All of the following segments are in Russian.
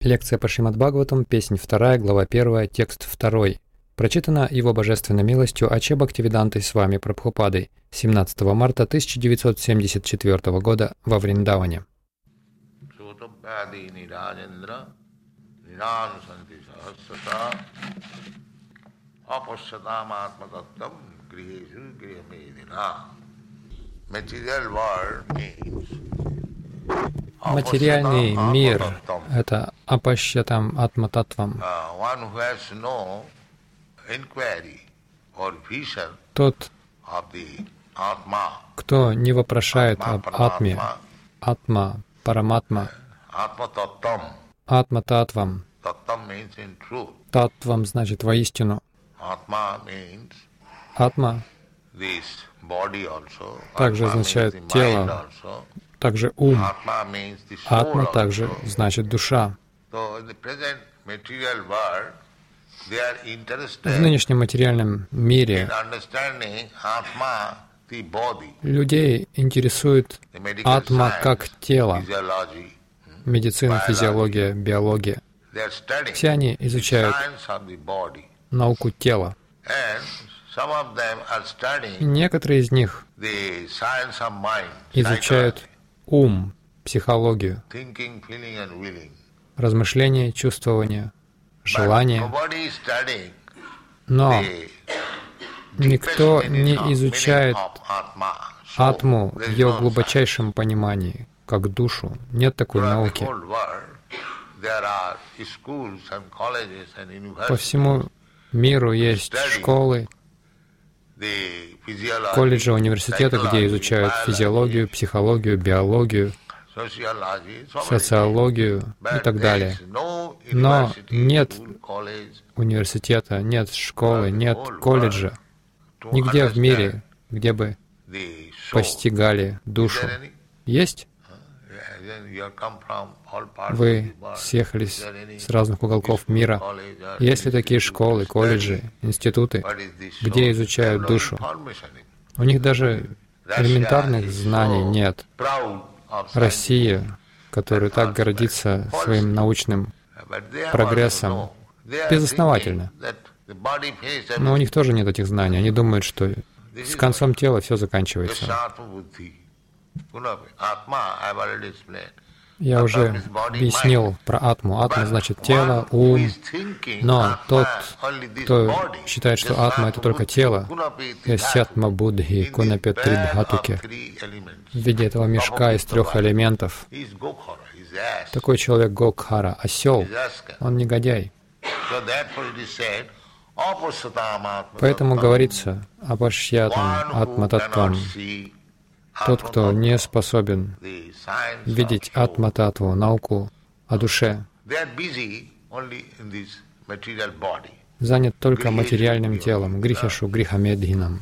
Лекция по Шримад Бхагаватам, песнь 2, глава 1, текст 2. Прочитана Его Божественной милостью Аче Бхактивидантой с вами Прабхупадой 17 марта 1974 года во Вриндаване. Материальный мир — это апашьятам атмататтвам. Тот, кто не вопрошает об атме, атма, параматма, атма-татвам. Татвам значит воистину. Атма также означает тело, также ум. Атма также значит душа. В нынешнем материальном мире людей интересует атма как тело, медицина, физиология, биология. Все они изучают науку тела. И некоторые из них изучают ум, психологию, размышление, чувствование, желание. Но никто не изучает атму в ее глубочайшем понимании, как душу. Нет такой науки. По всему миру есть школы, колледжи, университеты, где изучают физиологию, психологию, биологию, социологию и так далее. Но нет университета, нет школы, нет колледжа, нигде в мире, где бы постигали душу. Есть? Вы съехались с разных уголков мира. Есть ли такие школы, колледжи, институты, где изучают душу? У них даже элементарных знаний нет. Россия, которая так гордится своим научным прогрессом, безосновательно. Но у них тоже нет этих знаний. Они думают, что с концом тела все заканчивается. Я уже объяснил про атму. Атма значит тело, ум. Но тот, кто считает, что атма — это только тело, ясятма будхи кунапетридхатуке, в виде этого мешка из 3 элементов, такой человек Гокхара, осел, он негодяй. Поэтому говорится апашьятам атмататтвам. Тот, кто не способен видеть атма-татву, науку о душе, занят только материальным телом, грихашу, грихамедхинам.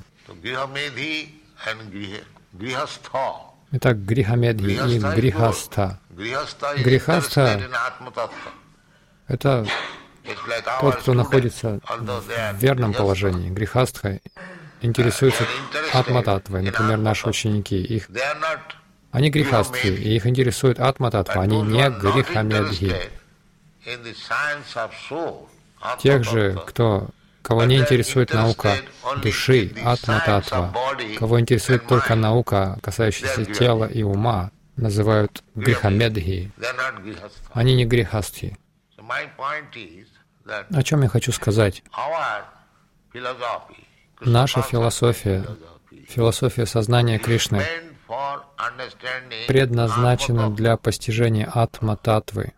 Итак, грихамедхи и грихастха. Грихастха — это тот, кто находится в верном положении. Грихастха интересуются атма-татвой, например, наши ученики. Они грихастхи, и их интересует атма-татва, они не грихамедхи. Тех же, кого не интересует наука души, атма-татва, кого интересует только наука, касающаяся тела и ума, называют грихамедхи. Они не грихастхи. О чем я хочу сказать? Наша философия, философия сознания Кришны, предназначена для постижения атма-татвы.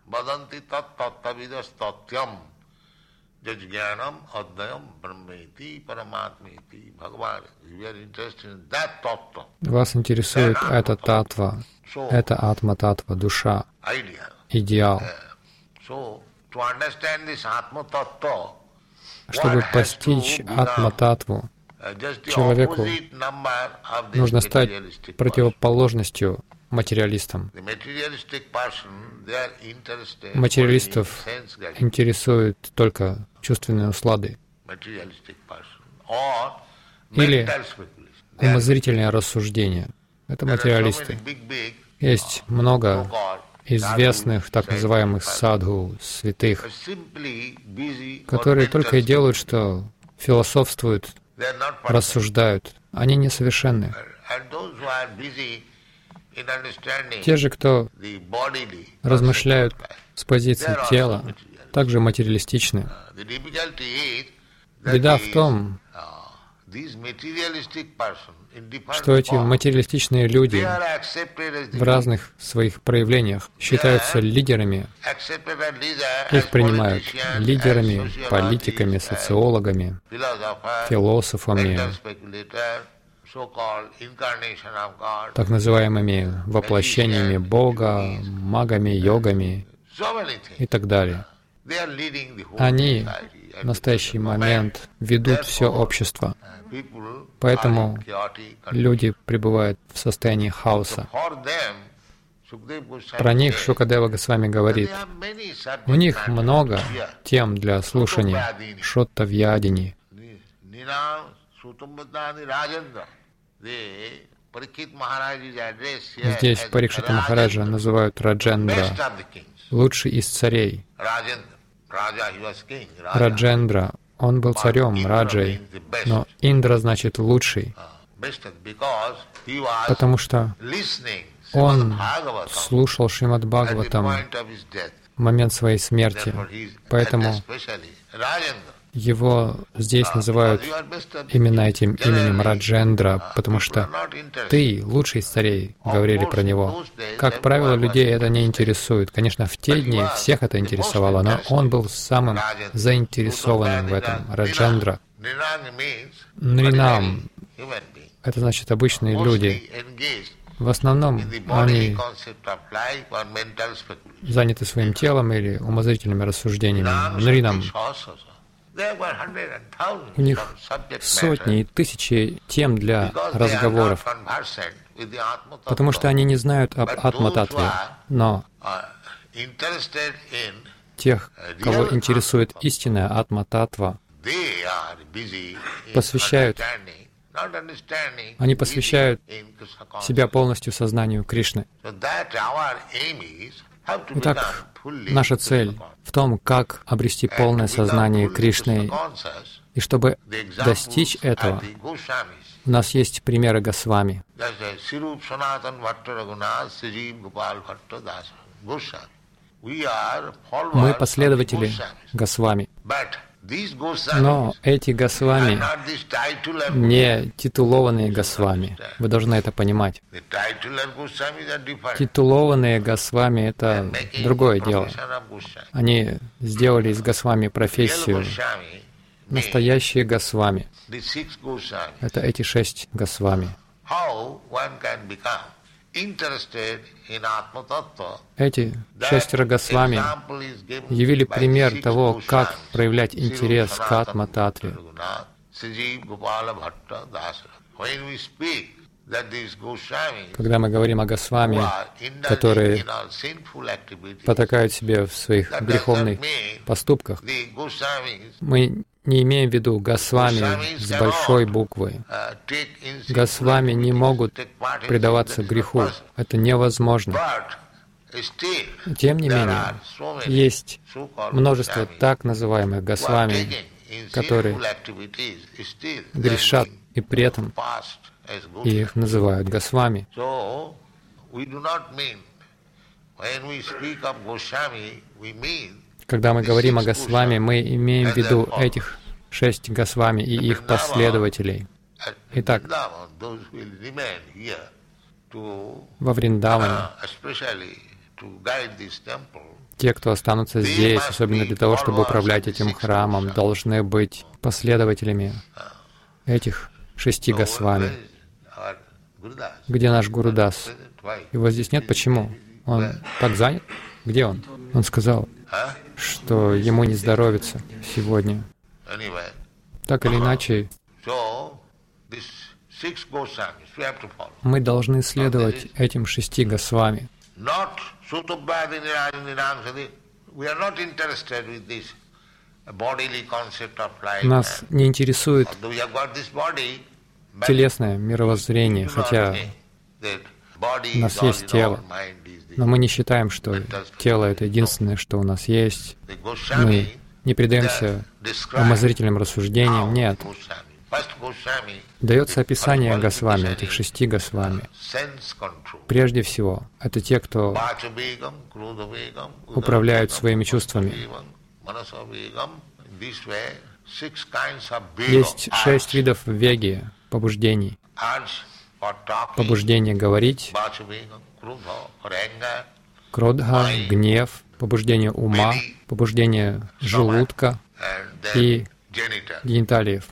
Вас интересует эта татва, это атма-татва, душа, идеал. Чтобы постичь атма-татву, человеку нужно стать противоположностью материалистам. Материалистов интересуют только чувственные услады или умозрительное рассуждение. Это материалисты. Есть много известных так называемых садху, святых, которые только и делают, что философствуют, рассуждают. Они несовершенны. Те же, кто размышляют с позиции тела, также материалистичны. Беда в том, что эти материалистичные люди в разных своих проявлениях считаются лидерами. Их принимают лидерами, политиками, социологами, философами, так называемыми воплощениями Бога, магами, йогами и так далее. Они в настоящий момент ведут все общество. Поэтому люди пребывают в состоянии хаоса. Про них Шукадева Госвами говорит, у них много тем для слушания. Шотта Вьядини. Здесь Парикшита Махараджа называют Раджендра, лучший из царей. Раджендра, он был царем, Раджей, но Индра значит лучший, потому что он слушал Шримад Бхагаватам в момент своей смерти, поэтому его здесь называют именно этим именем Раджендра, потому что «ты лучший из царей», говорили про него. Как правило, людей это не интересует. Конечно, в те дни всех это интересовало, но он был самым заинтересованным в этом, Раджендра. Нринам — это значит обычные люди. В основном они заняты своим телом или умозрительными рассуждениями. Нринам. У них сотни и тысячи тем для разговоров, потому что они не знают об Атма-татве. Но тех, кого интересует истинная Атма-татва, они посвящают себя полностью сознанию Кришны. Итак, наша цель в том, как обрести полное сознание Кришны. И чтобы достичь этого, у нас есть примеры Госвами. Мы последователи Госвами. Но эти Госвами не титулованные Госвами. Вы должны это понимать. Титулованные Госвами — это другое дело. Они сделали из Госвами профессию. Настоящие Госвами — это эти 6 Госвами. Эти 6 Госвами явили пример того, как проявлять интерес к Атма-татве. Когда мы говорим о Госвами, которые потакают себе в своих греховных поступках, мы не имеем в виду Госвами с большой буквы. Госвами не могут предаваться греху. Это невозможно. Тем не менее, есть множество так называемых Госвами, которые грешат, и при этом их называют Госвами. Когда мы говорим о Госвами, мы имеем в виду этих 6 Госвами и их последователей. Итак, во Вриндаване те, кто останутся здесь, особенно для того, чтобы управлять этим храмом, должны быть последователями этих 6 Госвами. Где наш Гурудас? Его здесь нет. Почему? Он так занят? Где он? Он сказал, что ему не здоровится сегодня. Так или иначе, мы должны следовать этим 6 Госвами. Нас не интересует телесное мировоззрение, хотя у нас есть тело. Но мы не считаем, что тело — это единственное, что у нас есть. Мы не предаемся умозрительным рассуждениям. Нет. Дается описание Госвами, этих 6 Госвами. Прежде всего, это те, кто управляют своими чувствами. Есть 6 видов веги, побуждений. Побуждение говорить, кродха, гнев, побуждение ума, побуждение желудка и гениталиев.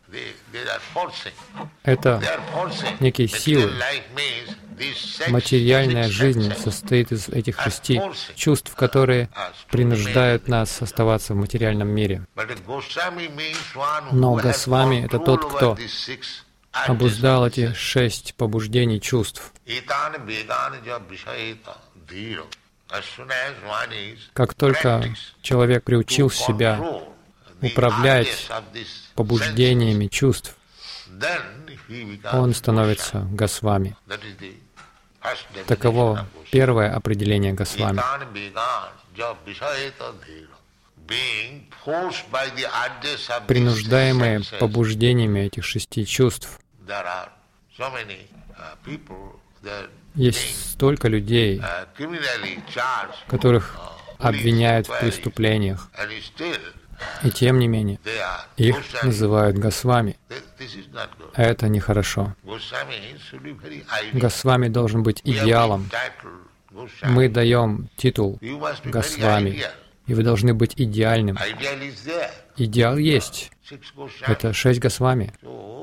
Это некие силы. Материальная жизнь состоит из этих 6 чувств, которые принуждают нас оставаться в материальном мире. Но Госвами — это тот, кто обуздал эти 6 побуждений чувств. Как только человек приучил себя управлять побуждениями чувств, он становится Госвами. Таково первое определение Госвами. Принуждаемые побуждениями этих 6 чувств. Есть столько людей, которых обвиняют в преступлениях, и тем не менее их называют Госвами. Это нехорошо. Госвами должен быть идеалом. Мы даем титул Госвами, и вы должны быть идеальным. Идеал есть. Это 6 Госвами.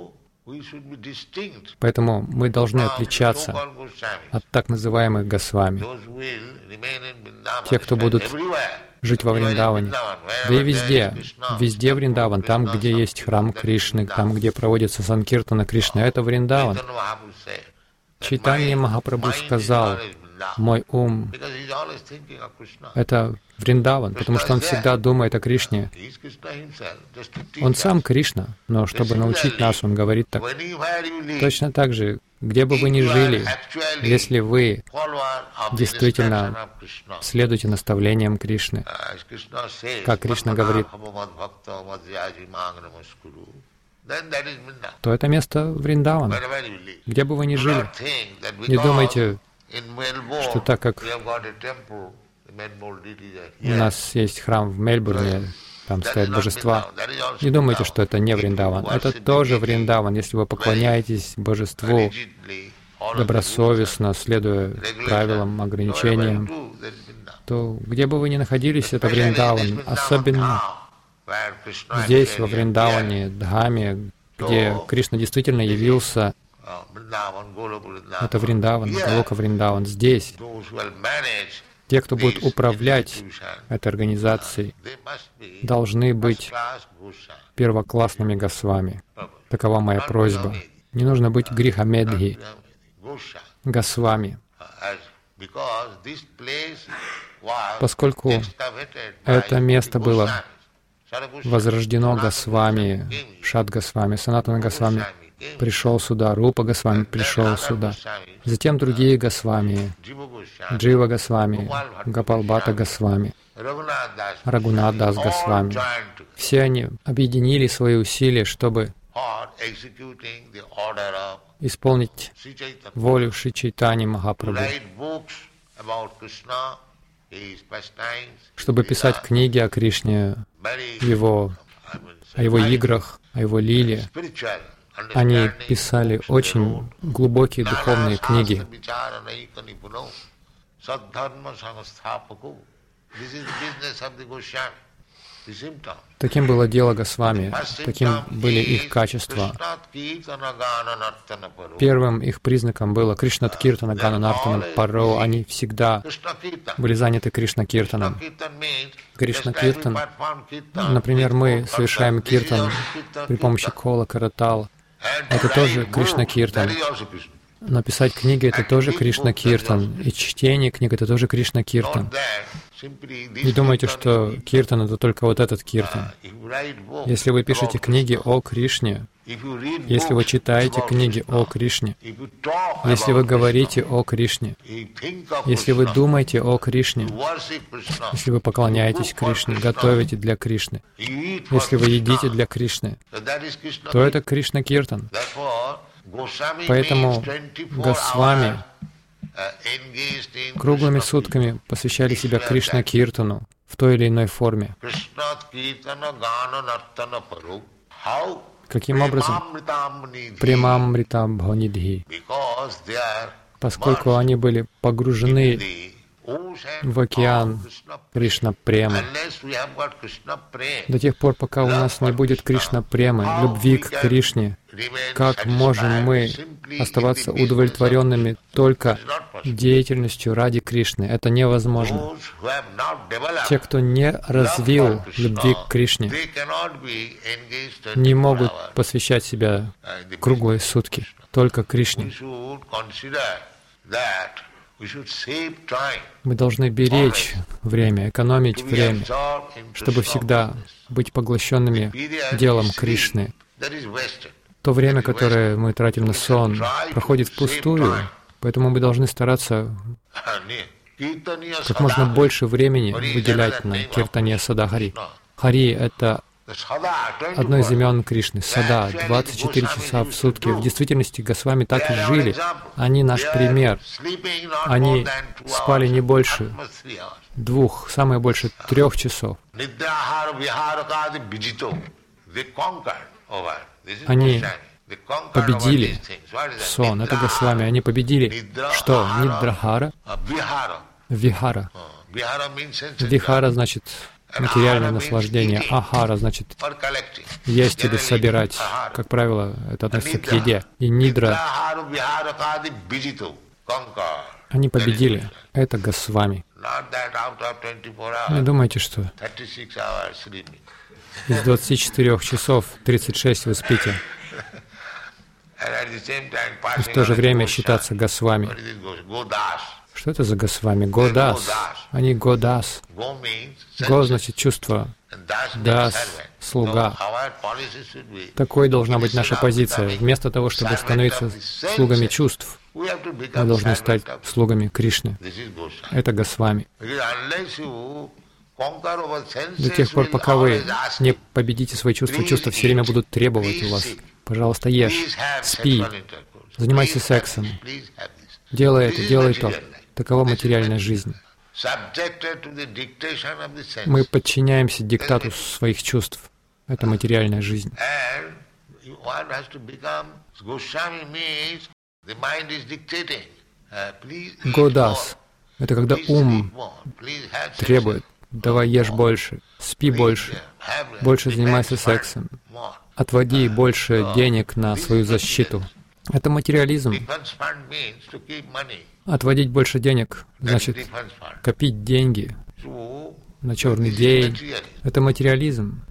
Поэтому мы должны отличаться от так называемых Госвами. Те, кто будут жить во Вриндаване. Да и везде. Везде Вриндаван. Там, где есть храм Кришны, там, где проводится Санкиртана Кришны, это Вриндаван. Чайтанья Махапрабху сказал: «Мой ум — это Вриндаван», потому что он всегда думает о Кришне. Он сам Кришна, но чтобы научить нас, он говорит так. Точно так же, где бы вы ни жили, если вы действительно следуете наставлениям Кришны, как Кришна говорит, то это место Вриндаван. Где бы вы ни жили, не думайте, что так как у нас есть храм в Мельбурне, там стоят божества, не думайте, что это не Вриндаван. Это тоже Вриндаван. Если вы поклоняетесь божеству добросовестно, следуя правилам, ограничениям, то где бы вы ни находились, это Вриндаван. Особенно здесь, во Вриндаване, Дхаме, где Кришна действительно явился, это Вриндаван, Галока Вриндаван. Здесь те, кто будет управлять этой организацией, должны быть первоклассными Госвами. Такова моя просьба. Не нужно быть грихамедхи, Госвами. Поскольку это место было возрождено Госвами, Шад Госвами, Санатана Госвами пришел сюда, Рупа Госвами пришел сюда, затем другие Госвами, Джива Госвами, Гопал Бхатта Госвами, Рагунат Дас Госвами. Все они объединили свои усилия, чтобы исполнить волю Шри Чайтаньи Махапрабху, чтобы писать книги о Кришне, о его играх, о его лиле. Они писали очень глубокие духовные книги. Таким было дело Госвами, таким были их качества. Первым их признаком было Кришнат Киртана Гана Нартана Паро. Они всегда были заняты Кришна Киртаном. Кришна Киртан, например, мы совершаем киртан при помощи кола, каратал. Это тоже Кришна Киртан. Написать книги — это тоже Кришна Киртан. И чтение книг — это тоже Кришна Киртан. Не думайте, что киртан — это только вот этот киртан. Если вы пишете книги о Кришне, если вы читаете книги о Кришне, если вы говорите о Кришне, если вы думаете о Кришне, если вы поклоняетесь Кришне, готовите для Кришны, если вы едите для Кришны, то это Кришна Киртан. Поэтому Госвами круглыми сутками посвящали себя Кришна Киртану в той или иной форме. Каким образом? Премамрита Бханидхи. Поскольку они были погружены в океан Кришна Премы. До тех пор, пока у нас не будет Кришна Премы, любви к Кришне, как можем мы оставаться удовлетворенными только деятельностью ради Кришны? Это невозможно. Те, кто не развил любви к Кришне, не могут посвящать себя круглые сутки только Кришне. Мы должны беречь время, экономить время, чтобы всегда быть поглощенными делом Кришны. То время, которое мы тратим на сон, проходит впустую, поэтому мы должны стараться как можно больше времени выделять на киртане Сада-Хари. Хари — это одно из имен Кришны. Сада, 24 часа в сутки. В действительности Госвами так и жили. Они наш пример. Они спали не больше 2, самое больше 3 часов. Они победили сон. Это Госвами. Они победили что? Нидрахара? Вихара. Вихара значит материальное наслаждение. Ахара значит есть или собирать. Как правило, это относится к еде. И нидра. Они победили. Это Госвами. Не думайте, что из 24 часов 36 вы спите. И в то же время считаться Госвами. Что это за Госвами? Годас. Они Годас. Го значит чувство. Дас — слуга. Такой должна быть наша позиция. Вместо того, чтобы становиться слугами чувств, мы должны стать слугами Кришны. Это Госвами. До тех пор, пока вы не победите свои чувства, чувства все время будут требовать у вас. Пожалуйста, ешь, спи, занимайся сексом, делай это, делай то. Такова материальная жизнь. Мы подчиняемся диктату своих чувств. Это материальная жизнь. Годас — это когда ум требует: давай ешь больше, спи больше, больше занимайся сексом, отводи больше денег на свою защиту. Это материализм. Отводить больше денег значит копить деньги на черный день. Это материализм.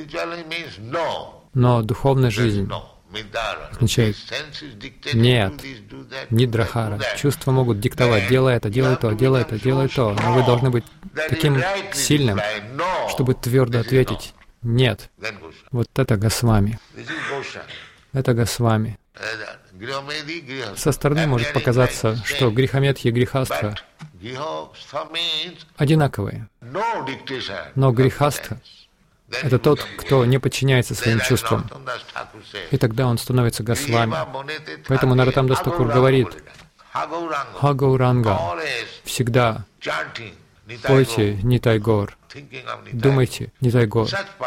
Но духовная жизнь означает нет, нидрахара. Чувства могут диктовать: делай это, делай то, делай это, делай то. Но вы должны быть таким сильным, чтобы твердо ответить нет. Вот это Госвами. Это Госвами. Со стороны может показаться, что грехометхи и грехастха одинаковые. Но грехастха — это тот, кто не подчиняется своим чувствам. И тогда он становится Госвами. Поэтому Нароттам Дас Такур говорит: Ха-Гауранга, всегда пойте Нитай Гор, думайте Нитай Гор.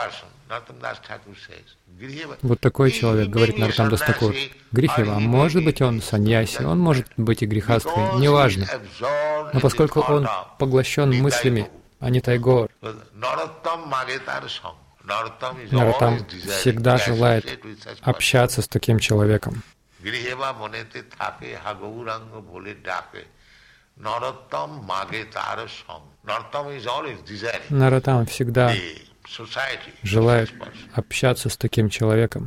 Вот такой человек, говорит Нароттам Дас Такур. Грехева, может быть, он саньяси, он может быть и грехастхой, неважно. Но поскольку он поглощен мыслями о Нитай Гор, Нароттам всегда желает общаться с таким человеком. Нароттам всегда желает общаться с таким человеком.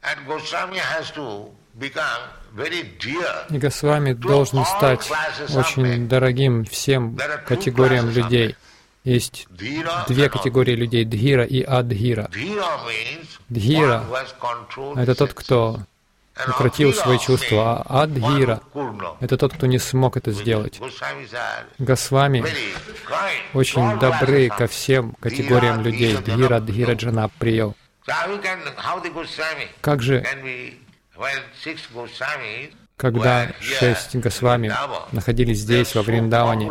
И Госвами должен стать очень дорогим всем категориям людей. Есть две категории людей — дхира и адхира. Дхира — это тот, кто укротил свои чувства, а адхира — это тот, кто не смог это сделать. Госвами очень добры ко всем категориям людей — дхира, адхира, джана, прия. Как же, когда 6 Госвами находились здесь, во Вриндаване,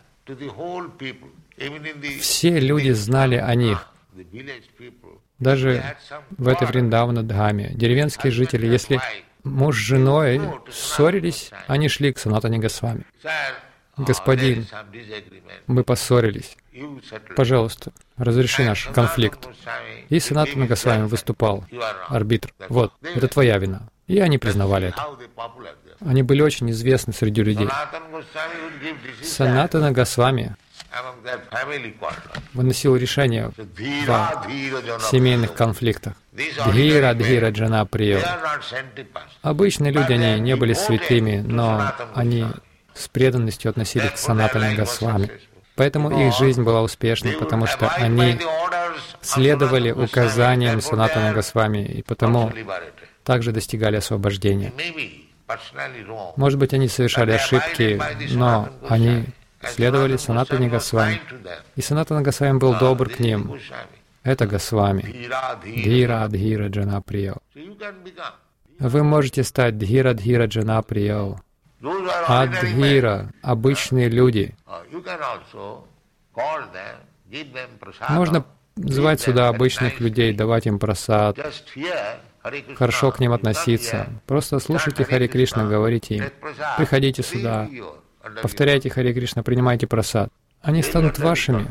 все люди знали о них. Даже в этой Вриндавана-дхаме деревенские жители, если муж с женой ссорились, они шли к Санатане Госвами. «Господин, мы поссорились. Пожалуйста, разреши наш конфликт». И Санатана Госвами выступал, арбитр. «Вот, это твоя вина». И они признавали это. Они были очень известны среди людей. Санатана Госвами выносил решения в семейных конфликтах. Дхира, дхира, джана, прия. Обычные люди, они не были святыми, но они с преданностью относились к Санатане Госвами. Поэтому их жизнь была успешной, потому что они следовали указаниям Санатана Госвами, и потому также достигали освобождения. Может быть, они совершали ошибки, но они следовали Санатане Госвами. И Санатана Госвами был добр к ним. Это Госвами. Дхира, дхира, джана, прия. Вы можете стать дхира, дхира, джана, прия. Адхира — обычные люди. Можно звать сюда обычных людей, давать им прасад, хорошо к ним относиться. Просто слушайте Харе Кришна, говорите им. Приходите сюда, повторяйте Харе Кришна, принимайте прасад. Они станут вашими.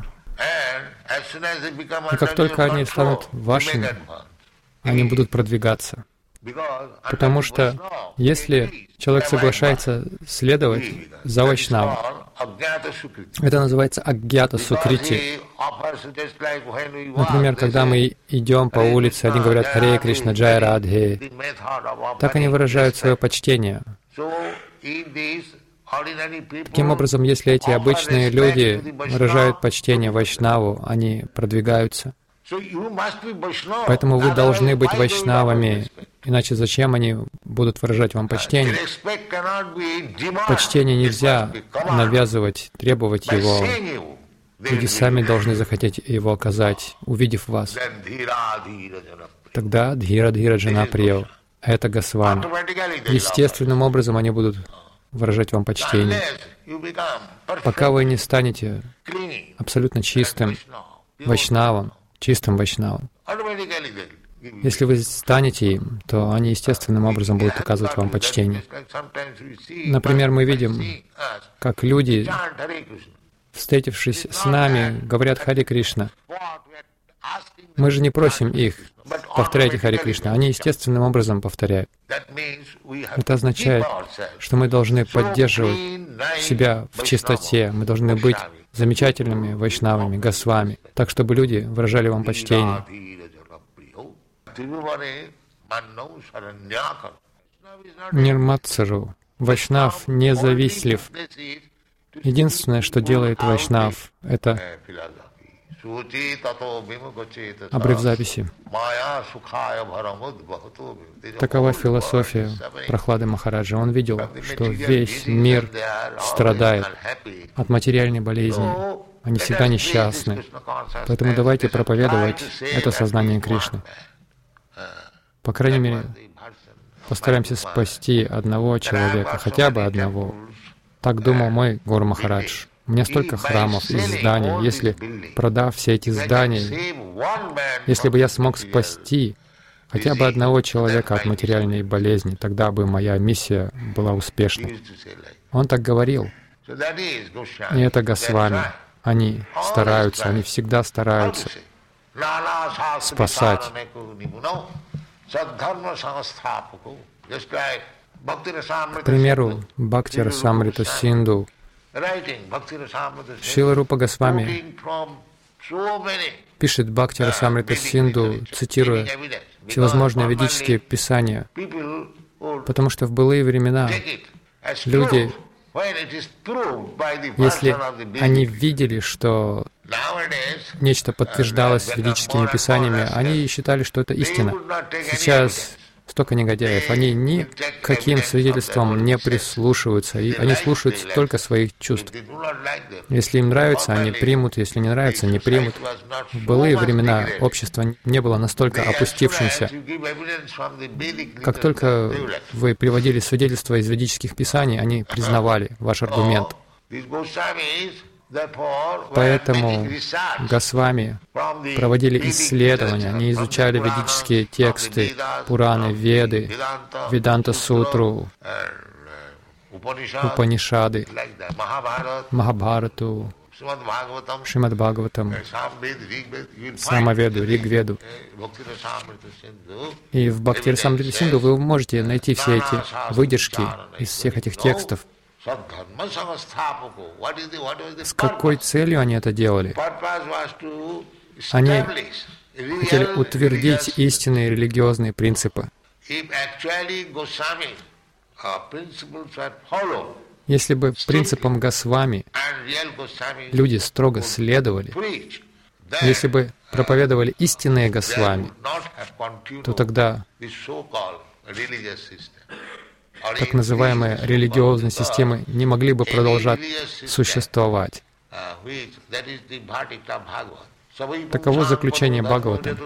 И как только они станут вашими, они будут продвигаться. Потому что если человек соглашается следовать за Вайшнавом, это называется агьята сукрити. Например, когда мы идем по улице, они говорят «Харе Кришна, Джай Радхе». Так они выражают свое почтение. Таким образом, если эти обычные люди выражают почтение Вайшнаву, они продвигаются. Поэтому вы должны быть вайшнавами, иначе зачем они будут выражать вам почтение? Почтение нельзя навязывать, требовать его. Люди сами должны захотеть его оказать, увидев вас. Тогда дхира, дхира, джана, прия. Это Госвами. Естественным образом они будут выражать вам почтение. Пока вы не станете абсолютно чистым вайшнавом, чистым вайшнавом. Если вы станете им, то они естественным образом будут оказывать вам почтение. Например, мы видим, как люди, встретившись с нами, говорят «Харе Кришна». Мы же не просим их «повторяйте Харе Кришна». Они естественным образом повторяют. Это означает, что мы должны поддерживать себя в чистоте, мы должны быть замечательными вайшнавами, госвами, так, чтобы люди выражали вам почтение. Нирматсару. Вайшнав независлив. Единственное, что делает вайшнав, это обрыв записи. Такова философия Прахлады Махараджа. Он видел, что весь мир страдает от материальной болезни. Они всегда несчастны. Поэтому давайте проповедовать это сознание Кришны. По крайней мере, постараемся спасти одного человека, хотя бы одного. Так думал мой Гуру Махарадж. У меня столько храмов и зданий. Если, продав все эти здания, если бы я смог спасти хотя бы одного человека от материальной болезни, тогда бы моя миссия была успешной. Он так говорил. И это Госвами. Они стараются, они всегда стараются спасать. К примеру, Бхакти Расамрита Синду. Шрила Рупа Госвами пишет Бхакти Расамрита Синду, цитируя всевозможные ведические писания, потому что в былые времена люди, если они видели, что нечто подтверждалось ведическими писаниями, они считали, что это истина. Сейчас столько негодяев, они ни к каким свидетельствам не прислушиваются, и они слушаются только своих чувств. Если им нравится, они примут, если не нравится, не примут. В былые времена общество не было настолько опустившимся. Как только вы приводили свидетельства из ведических писаний, они признавали ваш аргумент. Поэтому Госвами проводили исследования, они изучали ведические тексты, Пураны, Веды, Веданта-сутру, Упанишады, Махабхарату, Шримад-Бхагаватам, Самаведу, Ригведу. И в Бхакти-расамрита-синду вы можете найти все эти выдержки из всех этих текстов. С какой целью они это делали? Они хотели утвердить истинные религиозные принципы. Если бы принципам Госвами люди строго следовали, если бы проповедовали истинные Госвами, то тогда так называемые религиозные системы не могли бы продолжать существовать. Таково заключение Бхагавата.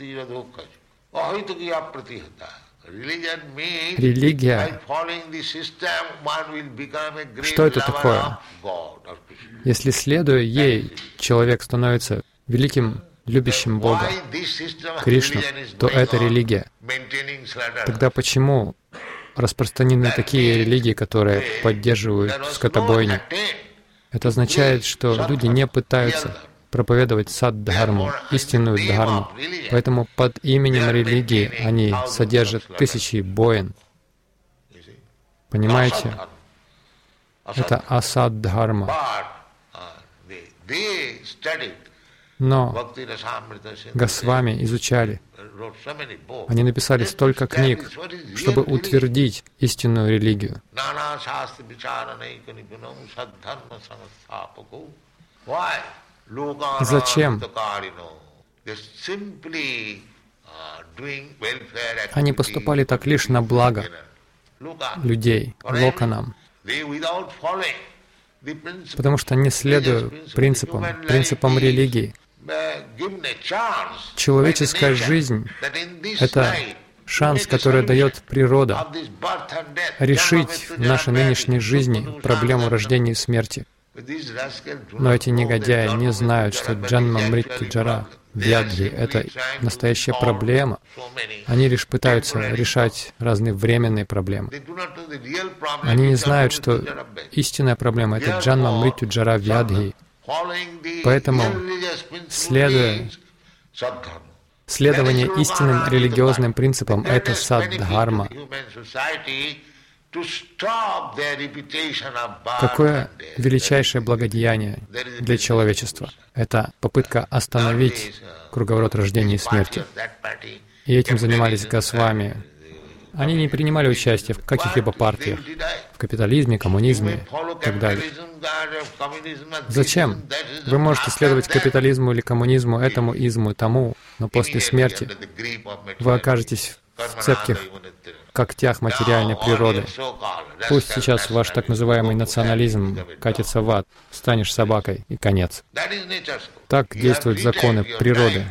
Религия, что это такое? Если, следуя ей, человек становится великим, любящим Бога, Кришну, то это религия. Тогда почему распространены такие религии, которые поддерживают скотобойню? Это означает, что люди не пытаются проповедовать сад-дхарму, истинную дхарму. Поэтому под именем религии они содержат тысячи боин. Понимаете? Это асад-дхарма. Но Госвами изучали. Они написали столько книг, чтобы утвердить истинную религию. Зачем? Они поступали так лишь на благо людей, локанам, потому что, не следуя принципам религии, человеческая жизнь — это шанс, который дает природа, решить в нашей нынешней жизни проблему рождения и смерти. Но эти негодяи не знают, что джанма, мритью, джара, вьядхи — это настоящая проблема. Они лишь пытаются решать разные временные проблемы. Они не знают, что истинная проблема — это джанма, мритью, джара, вьядхи. Поэтому, следование истинным религиозным принципам — это саддхарма. Какое величайшее благодеяние для человечества? Это попытка остановить круговорот рождения и смерти. И этим занимались Госвами. Они не принимали участие в каких-либо партиях, в капитализме, коммунизме и так далее. Зачем? Вы можете следовать капитализму или коммунизму, этому, изму, тому, но после смерти вы окажетесь в цепких когтях материальной природы. Пусть сейчас ваш так называемый национализм катится в ад, станешь собакой и конец. Так действуют законы природы.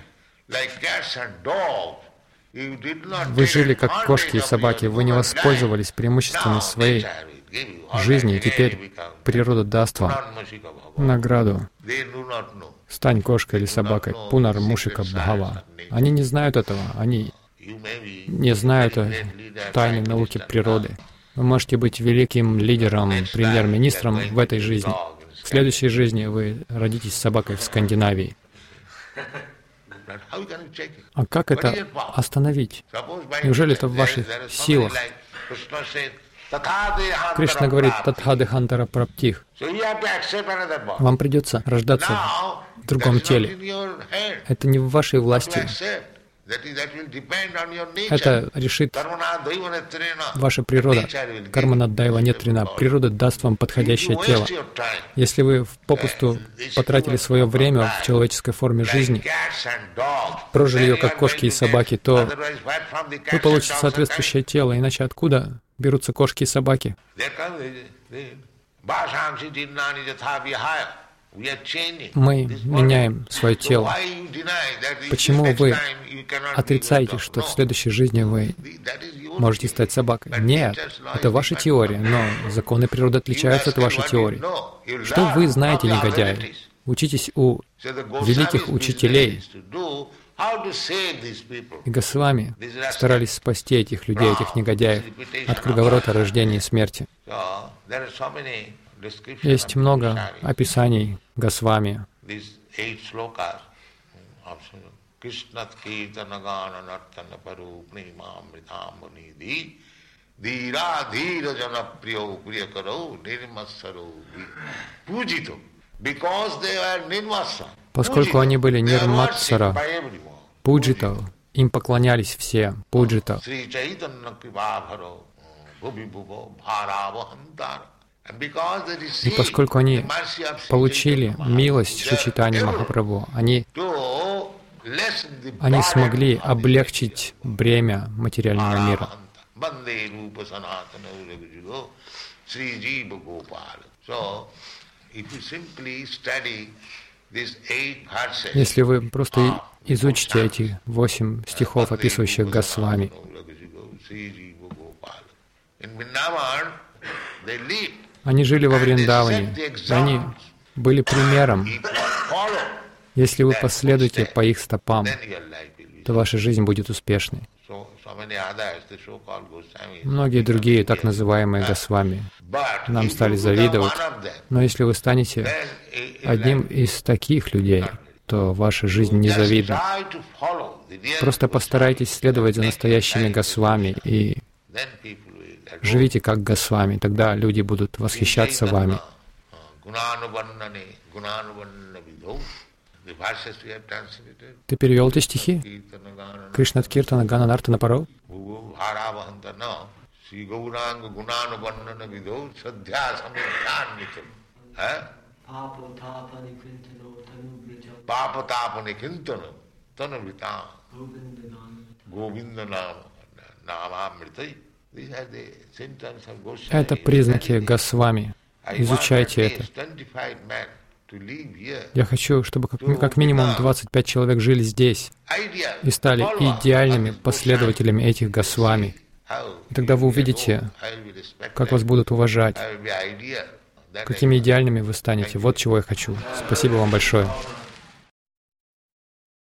Вы жили как кошки и собаки, вы не воспользовались преимуществами своей жизни, и теперь природа даст вам награду. Стань кошкой или собакой. Пунар Мушика Бхава. Они не знают этого, они не знают тайны науки природы. Вы можете быть великим лидером, премьер-министром в этой жизни. В следующей жизни вы родитесь собакой в Скандинавии. А как это остановить? Неужели это в ваших силах? Кришна говорит, татхадыхантара праптих. Вам придется рождаться в другом теле. Это не в вашей власти. Это решит ваша природа. Карманаддайва нетрина. Природа даст вам подходящее тело. Если вы попусту потратили свое время в человеческой форме жизни, прожили ее как кошки и собаки, то вы получите соответствующее тело. Иначе откуда берутся кошки и собаки? Мы меняем свое тело. Почему вы отрицаете, что в следующей жизни вы можете стать собакой? Нет, это ваша теория, но законы природы отличаются от вашей теории. Что вы знаете, негодяи? Учитесь у великих учителей. И Госвами старались спасти этих людей, этих негодяев, от круговорота рождения и смерти. Есть много описаний Госвами. Поскольку они были нирматсара, пуджита, им поклонялись все, пуджита. И поскольку они получили милость Шри Чайтанья Махапрабху, они смогли облегчить бремя материального мира. Если вы просто изучите эти 8 стихов, описывающих Госвами, они жили во Вриндаване, и они были примером. Если вы последуете по их стопам, то ваша жизнь будет успешной. Многие другие так называемые Госвами нам стали завидовать, но если вы станете одним из таких людей, то ваша жизнь незавидна. Просто постарайтесь следовать за настоящими Госвами и живите как Госвами, тогда люди будут восхищаться вами. Ты перевел эти стихи? Кришнат Киртана Гана Нартана Паро? Это признаки Госвами. Изучайте это. Я хочу, чтобы как минимум 25 человек жили здесь и стали идеальными последователями этих Госвами. И тогда вы увидите, как вас будут уважать, какими идеальными вы станете. Вот чего я хочу. Спасибо вам большое.